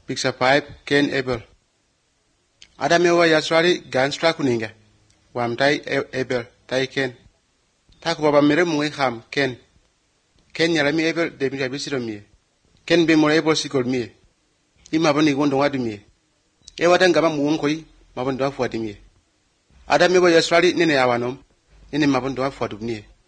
Picture 5, Ken Abel. Adamewa Yaswari Ganstra Kuninga. Wamtai Abel, Tai Ken. Takubaba mere mwe ham, Ken. Ken yarami Abel, de Michabisiro me. Ken be more able sikol me. Imaboni gondo wadu me. Ewatangaba munkoi, Mabondo for me. Adamewa Yaswari Nene Awanom, Nene Mabondo for me.